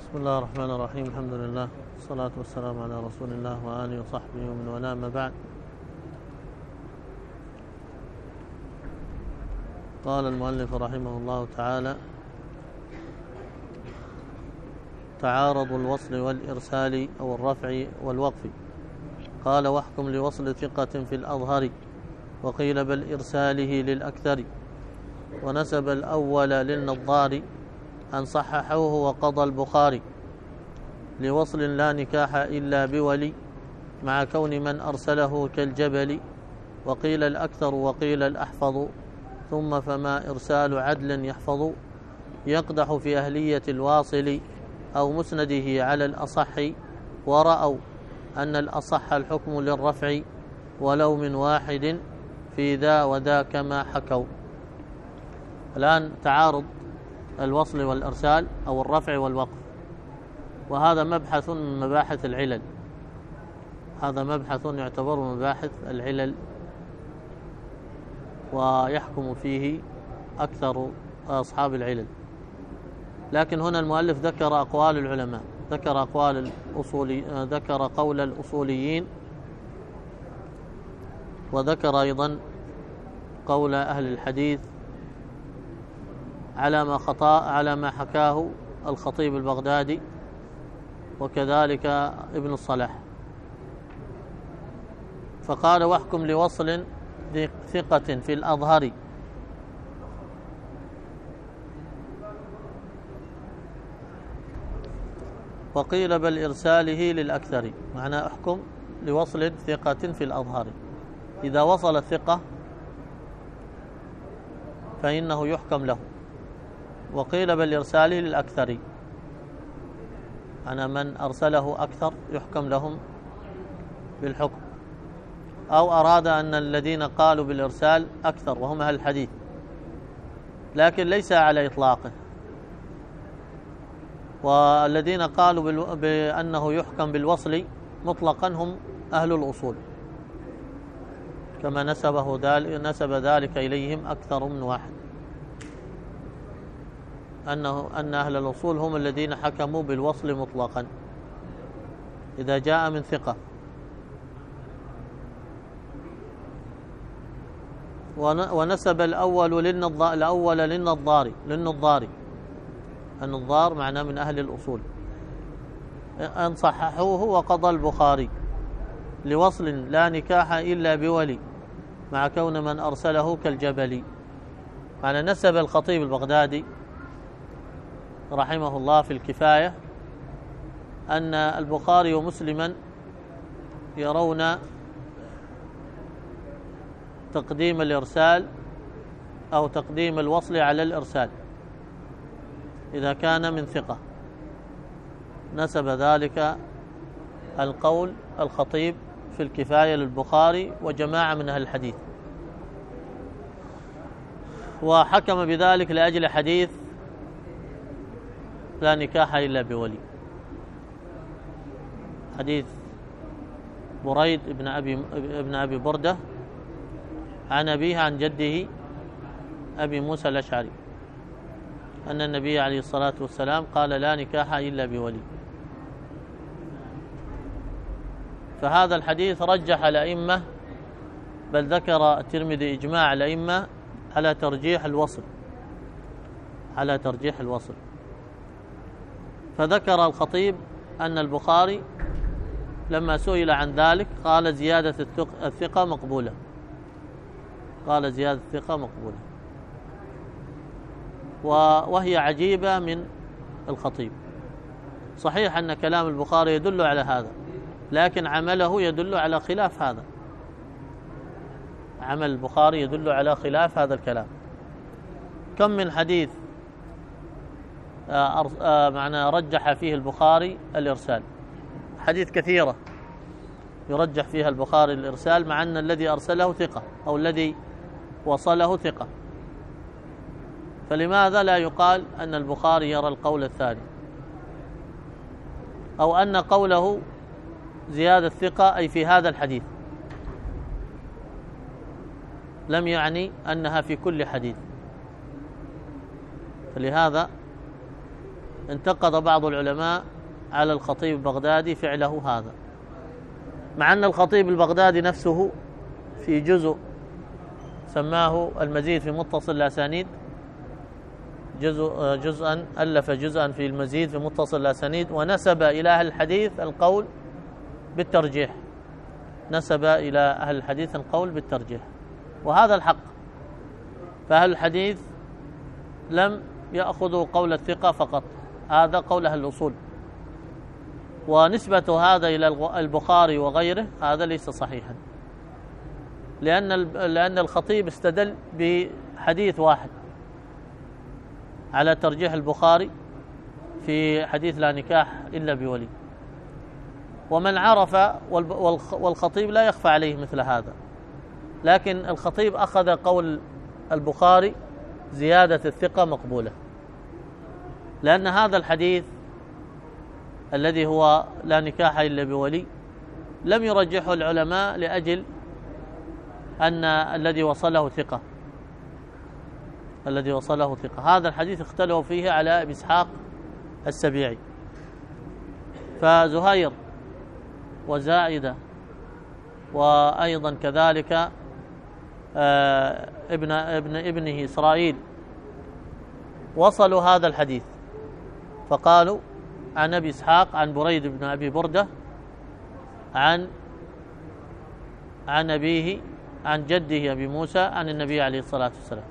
بسم الله الرحمن الرحيم. الحمد لله والصلاة والسلام على رسول الله وآله وصحبه ومن والاه، ما بعد. قال المؤلف رحمه الله تعالى: تعارض الوصل والإرسال أو الرفع والوقف. قال: واحكم لوصل ثقة في الأظهر، وقيل بل إرساله للأكثر، ونسب الأول للنظار، أن صححوه وقضى البخاري، لوصل لا نكاح إلا بولي، مع كون من أرسله كالجبل، وقيل الأكثر وقيل الأحفظ، ثم فما إرسال عدل يحفظ، يقدح في أهلية الواصل أو مسنده على الأصح، ورأوا أن الأصح الحكم للرفع، ولو من واحد في ذا وذا كما حكوا. الآن تعارض الوصل والإرسال أو الرفع والوقف، وهذا مبحث من مباحث العلل، هذا مبحث يعتبر من مباحث العلل، ويحكم فيه أكثر أصحاب العلل. لكن هنا المؤلف ذكر أقوال العلماء، ذكر قول الأصوليين، وذكر أيضا قول أهل الحديث على ما حكاه الخطيب البغدادي، وكذلك ابن الصلاح. فقال: واحكم لوصل ثقة في الأظهر، وقيل بل إرساله للأكثر. معنى احكم لوصل ثقة في الأظهر، إذا وصل الثقة فإنه يحكم له، وقيل بل إرساله للأكثر، أنا من أرسله أكثر يحكم لهم بالحكم، أو أراد أن الذين قالوا بالإرسال أكثر وهم أهل الحديث، لكن ليس على إطلاقه. والذين قالوا بأنه يحكم بالوصل مطلقا هم أهل الأصول، كما نسب ذلك إليهم أكثر من واحد، أن أهل الأصول هم الذين حكموا بالوصل مطلقا إذا جاء من ثقة. ونسب الأول للنظار، النظار معناه من أهل الأصول، أن صححوه وقضى البخاري، لوصل لا نكاح إلا بولي، مع كون من أرسله كالجبل. معنى نسب الخطيب البغدادي رحمه الله في الكفاية أن البخاري ومسلما يرون تقديم الإرسال أو تقديم الوصل على الإرسال إذا كان من ثقة. نسب ذلك القول الخطيب في الكفاية للبخاري وجماعة من أهل الحديث، وحكم بذلك لأجل حديث لا نكاح إلا بولي، حديث بريد ابن أبي بردة عن أبيه عن جده أبي موسى الأشعري أن النبي عليه الصلاة والسلام قال: لا نكاح إلا بولي. فهذا الحديث رجح الأئمة، بل ذكر الترمذي إجماع الأئمة على ترجيح الوصل، فذكر الخطيب أن البخاري لما سئل عن ذلك قال: زيادة الثقة مقبولة، وهي عجيبة من الخطيب. صحيح أن كلام البخاري يدل على هذا، لكن عمله يدل على خلاف هذا، عمل البخاري يدل على خلاف هذا الكلام. كم من حديث معنى رجح فيه البخاري الإرسال، حديث كثيرة يرجح فيها البخاري الإرسال، مع أن الذي أرسله ثقة أو الذي وصله ثقة. فلماذا لا يقال أن البخاري يرى القول الثاني، أو أن قوله زيادة ثقة أي في هذا الحديث، لم يعني أنها في كل حديث. فلهذا انتقد بعض العلماء على الخطيب البغدادي فعله هذا، مع أن الخطيب البغدادي نفسه في جزء سماه المزيد في متصل الأسانيد، ألف جزءا في المزيد في متصل الأسانيد، ونسب إلى أهل الحديث القول بالترجيح، نسب إلى أهل الحديث القول بالترجيح، وهذا الحق. فأهل الحديث لم يأخذوا قول الثقة فقط، هذا قول أهل الأصول، ونسبة هذا إلى البخاري وغيره هذا ليس صحيحا، لأن الخطيب استدل بحديث واحد على ترجيح البخاري في حديث لا نكاح إلا بولي، ومن عرف، والخطيب لا يخفى عليه مثل هذا، لكن الخطيب أخذ قول البخاري زيادة الثقة مقبولة، لأن هذا الحديث الذي هو لا نكاح إلا بولي لم يرجحه العلماء لأجل أن الذي وصله ثقة، هذا الحديث اختلفوا فيه على أبي إسحاق السبيعي. فزهير وزائدة وأيضا كذلك ابنه إسرائيل وصلوا هذا الحديث، فقالوا عن أبي إسحاق عن بريد بن أبي بردة عن أبيه عن جده أبي موسى عن النبي عليه الصلاة والسلام.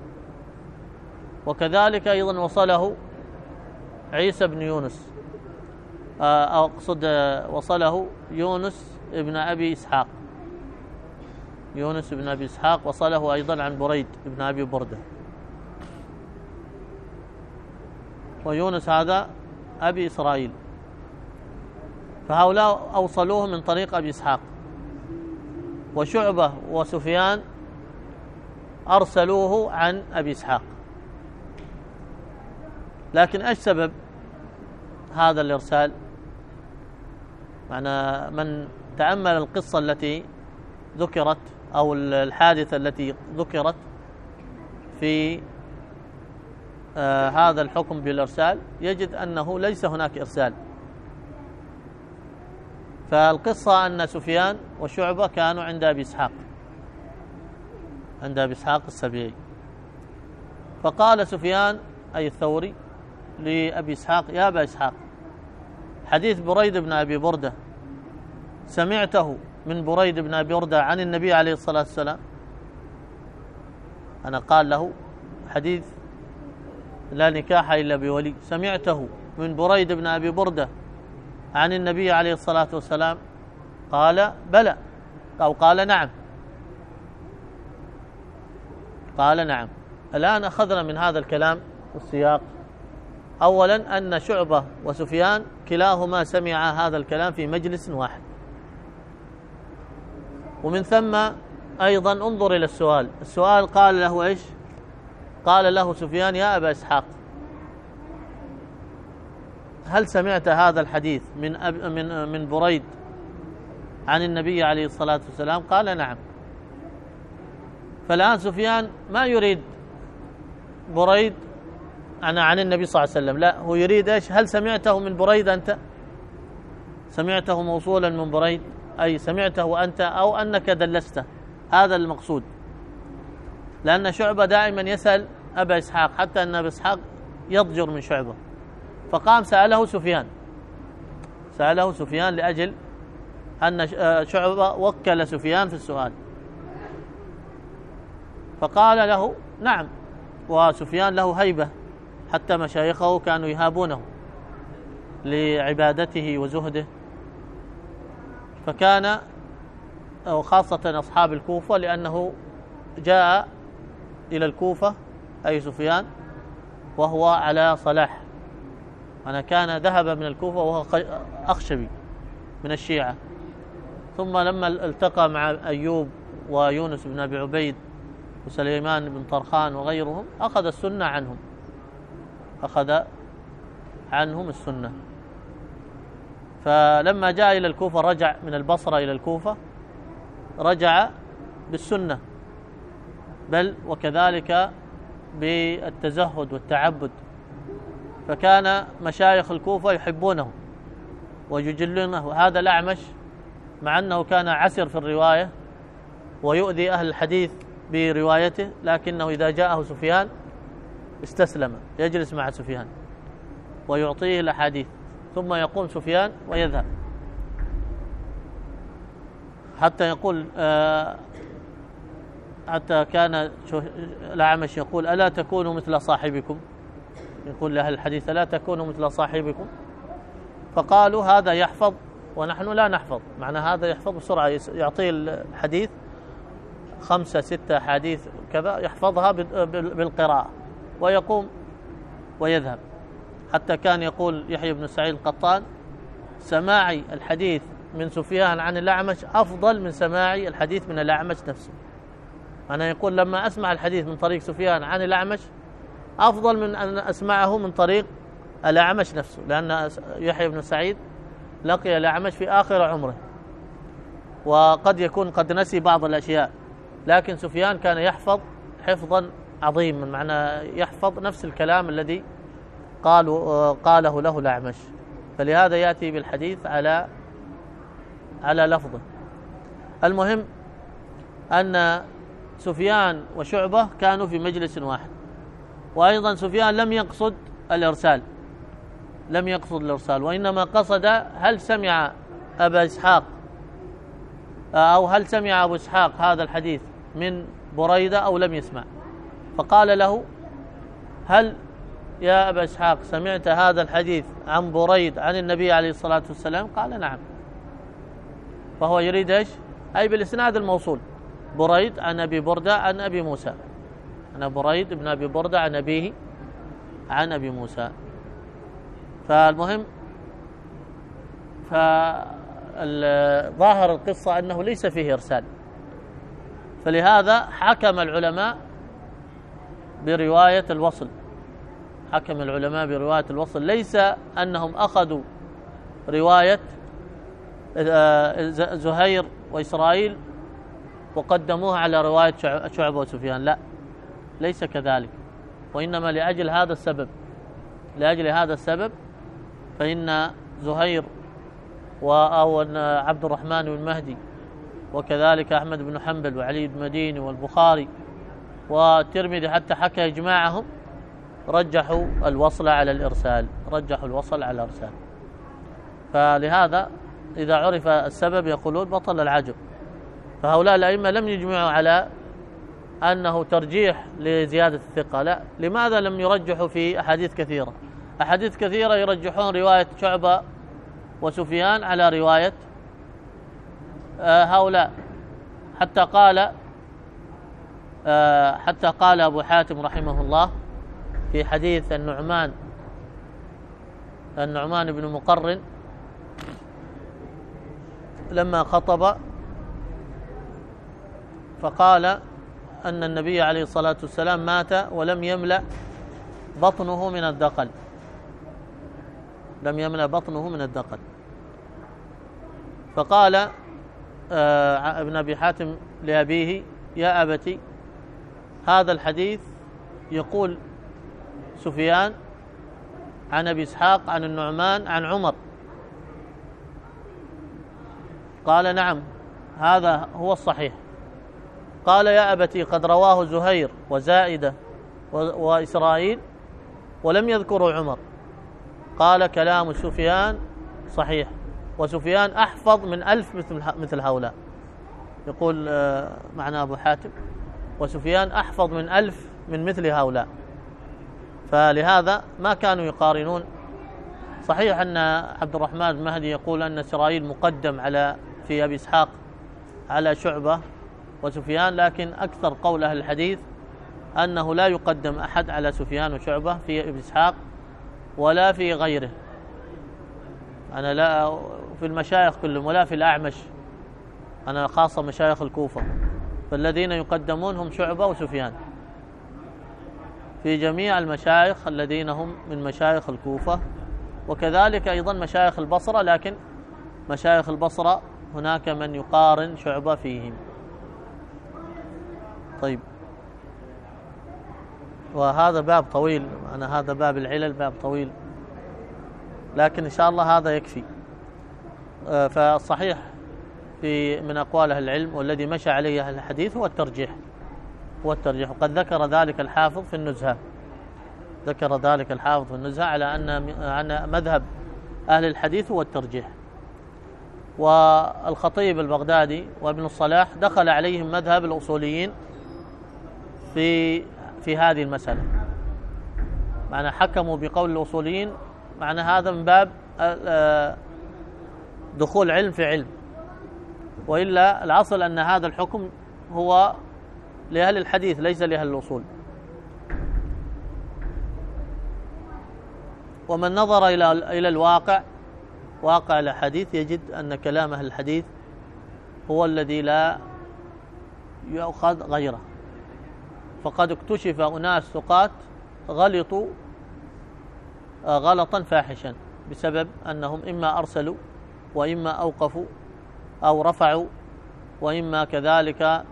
وكذلك أيضا وصله عيسى بن يونس، أقصد وصله يونس بن أبي إسحاق، وصله أيضا عن بريد بن أبي بردة، ويونس هذا أبي إسرائيل، فهؤلاء أوصلوه من طريق أبي إسحاق. وشعبة وسفيان أرسلوه عن أبي إسحاق. لكن أيش سبب هذا الإرسال؟ معنى من تأمل القصة التي ذكرت أو الحادثة التي ذكرت في هذا الحكم بالإرسال يجد أنه ليس هناك إرسال. فالقصة أن سفيان وشعبة كانوا عند أبي إسحاق السبيعي، فقال سفيان أي الثوري لأبي إسحاق: يا أبا إسحاق، حديث بريد بن أبي بردة سمعته من بريد بن أبي بردة عن النبي عليه الصلاة والسلام؟ أنا قال له حديث لا نكاح إلا بولي، سمعته من بريد بن أبي بردة عن النبي عليه الصلاة والسلام؟ قال بلى، أو قال نعم. الآن أخذنا من هذا الكلام والسياق أولا أن شعبة وسفيان كلاهما سمع هذا الكلام في مجلس واحد، ومن ثم أيضا انظر إلى السؤال قال له إيش؟ قال له سفيان: يا أبا إسحاق، هل سمعت هذا الحديث من بريد عن النبي عليه الصلاة والسلام؟ قال نعم. فالآن سفيان ما يريد بريد عن النبي صلى الله عليه وسلم، لا، هو يريد إيش؟ هل سمعته من بريد أنت؟ سمعته موصولا من بريد، أي سمعته أنت أو أنك دلسته، هذا المقصود. لأن شعبة دائما يسأل أبا إسحاق، حتى أن أبا إسحاق يضجر من شعبة، فقام سأله سفيان لأجل أن شعبة وكل سفيان في السؤال، فقال له نعم. وسفيان له هيبة، حتى مشايخه كانوا يهابونه لعبادته وزهده، فكان وخاصة أصحاب الكوفة، لأنه جاء إلى الكوفة أي سفيان وهو على صلاح، أنا كان ذهب من الكوفة وهو أخشبي من الشيعة، ثم لما التقى مع أيوب ويونس بن أبي عبيد وسليمان بن طرخان وغيرهم أخذ عنهم السنة. فلما جاء إلى الكوفة رجع من البصرة إلى الكوفة، رجع بالسنة، بل وكذلك بالتزهد والتعبد فكان مشايخ الكوفة يحبونه ويجلونه. هذا الأعمش مع أنه كان عسر في الرواية ويؤذي أهل الحديث بروايته، لكنه إذا جاءه سفيان استسلم، يجلس مع سفيان ويعطيه الأحاديث، ثم يقوم سفيان ويذهب، حتى يقول حتى كان الأعمش يقول: ألا تكونوا مثل صاحبكم؟ يقول لأهل الحديث: ألا تكونوا مثل صاحبكم؟ فقالوا: هذا يحفظ ونحن لا نحفظ. معنى هذا يحفظ بسرعة، يعطيه الحديث 5 6 أحاديث كذا يحفظها بالقراءة ويقوم ويذهب. حتى كان يقول يحيى بن سعيد القطان: سماعي الحديث من سفيان عن الأعمش أفضل من سماعي الحديث من الأعمش نفسه. أنا يقول لما أسمع الحديث من طريق سفيان عن الأعمش أفضل من أن أسمعه من طريق الأعمش نفسه، لأن يحيى بن سعيد لقي الأعمش في آخر عمره وقد يكون قد نسي بعض الأشياء، لكن سفيان كان يحفظ حفظا عظيما، معنى يحفظ نفس الكلام الذي قاله له الأعمش، فلهذا يأتي بالحديث على لفظه. المهم أن سفيان وشعبة كانوا في مجلس واحد، وأيضا سفيان لم يقصد الإرسال، وإنما قصد هل سمع أبا إسحاق أو هل سمع أبو إسحاق هذا الحديث من بريدة أو لم يسمع. فقال له: هل يا أبا إسحاق سمعت هذا الحديث عن بريد عن النبي عليه الصلاة والسلام؟ قال: نعم. فهو يريد إيش؟ أي بالإسناد الموصول: بريد عن أبي بردة عن أبي موسى، أنا بريد بن أبي بردة عن أبيه عن أبي موسى. فالمهم فظاهر القصة أنه ليس فيه إرسال، فلهذا حكم العلماء برواية الوصل. ليس أنهم أخذوا رواية زهير وإسرائيل وقدموها على رواية شعبة وسفيان، لا، ليس كذلك، وإنما لأجل هذا السبب فإن زهير أو عبد الرحمن بن مهدي وكذلك أحمد بن حنبل وعلي بن مديني والبخاري والترمذي حتى حكى إجماعهم رجحوا الوصل على الإرسال. فلهذا إذا عرف السبب يقولون بطل العجب. فهؤلاء الأئمة لم يجمعوا على أنه ترجيح لزيادة الثقة، لا. لماذا لم يرجحوا في أحاديث كثيرة يرجحون رواية شعبة وسفيان على رواية هؤلاء؟ حتى قال أبو حاتم رحمه الله في حديث النعمان بن مقرن لما خطب فقال أن النبي عليه الصلاة والسلام مات ولم يملأ بطنه من الدقل. فقال ابن أبي حاتم لأبيه: يا أبتي، هذا الحديث يقول سفيان عن أبي إسحاق عن النعمان عن عمر. قال: نعم، هذا هو الصحيح. قال: يا أبتي، قد رواه زهير وزائدة وإسرائيل ولم يذكروا عمر. قال: كلام سفيان صحيح، وسفيان أحفظ من 1000 مثل هؤلاء. يقول معنى أبو حاتم: وسفيان أحفظ من 1000 من مثل هؤلاء. فلهذا ما كانوا يقارنون. صحيح أن عبد الرحمن بن مهدي يقول أن إسرائيل مقدم في أبي إسحاق على شعبة وسفيان، لكن أكثر قول أهل الحديث أنه لا يقدم أحد على سفيان وشعبة في أبي إسحاق ولا في غيره. أنا لا في المشايخ كلهم ولا في الأعمش، أنا خاصة مشايخ الكوفة، فالذين يقدمون هم شعبة وسفيان في جميع المشايخ الذين هم من مشايخ الكوفة، وكذلك أيضا مشايخ البصرة، لكن مشايخ البصرة هناك من يقارن شعبة فيهم. طيب، وهذا باب طويل، أنا هذا باب العلل باب طويل، لكن إن شاء الله هذا يكفي. فالصحيح من أقوال أهل العلم والذي مشى عليه أهل الحديث هو الترجيح، وقد ذكر ذلك الحافظ في النزهة، على أن مذهب أهل الحديث هو الترجيح. والخطيب البغدادي وابن الصلاح دخل عليهم مذهب الأصوليين في هذه المسألة، معنى حكموا بقول الأصوليين، معنى هذا من باب دخول علم في علم، وإلا الأصل أن هذا الحكم هو لأهل الحديث ليس لأهل الأصول. ومن نظر إلى الواقع، واقع الحديث، يجد أن كلام أهل الحديث هو الذي لا يؤخذ غيره. فقد اكتشف أناس ثقات غلطوا غلطا فاحشا بسبب أنهم إما أرسلوا وإما أوقفوا أو رفعوا، وإما كذلك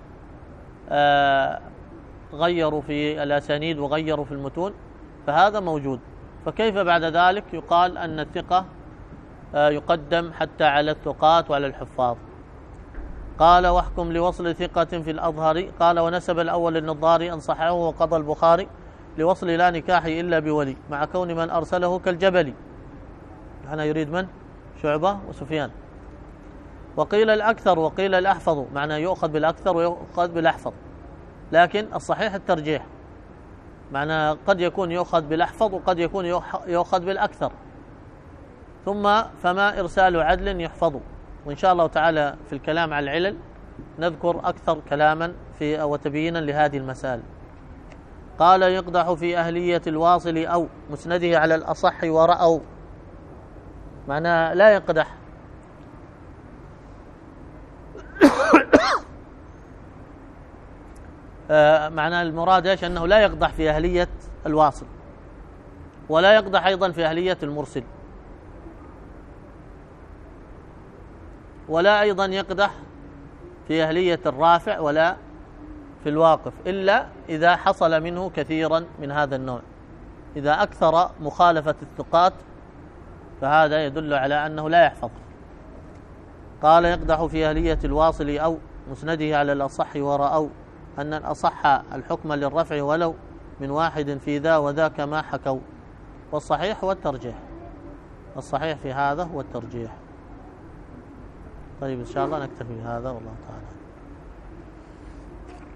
غيروا في الأسانيد وغيروا في المتون، فهذا موجود. فكيف بعد ذلك يقال أن الثقة يقدم حتى على الثقات وعلى الحفاظ؟ قال واحكم لوصل ثقة في الأظهر. قال ونسب الأول للنضاري أن صححه وقضى البخاري لوصل لا نكاح إلا بولي، مع كون من أرسله كالجبل. هنا يريد من؟ شعبة وسفيان. وقيل الأكثر وقيل الأحفظ، معنى يؤخذ بالأكثر ويؤخذ بالأحفظ، لكن الصحيح الترجيح، معنى قد يكون يؤخذ بالأحفظ وقد يكون يؤخذ بالأكثر. ثم فما إرسال عدل يحفظ. وإن شاء الله تعالى في الكلام على العلل نذكر أكثر كلاما وتبيينا لهذه المسائل. قال يقدح في أهلية الواصل أو مسنده على الأصح ورأوا، معنى لا يقدح معنى المراد ايش؟ أنه لا يقدح في أهلية الواصل، ولا يقدح أيضا في أهلية المرسل، ولا أيضا يقدح في أهلية الرافع ولا في الواقف، إلا إذا حصل منه كثيرا من هذا النوع. إذا أكثر مخالفة الثقات فهذا يدل على أنه لا يحفظ. قال يقدح في أهلية الواصل أو مسنده على الأصح ورأوا أن الأصح الحكم للرفع ولو من واحد في ذا وذا كما حكوا. والصحيح هو الترجيح، الصحيح في هذا هو الترجيح. طيب إن شاء الله نكتفي بهذا، والله تعالى.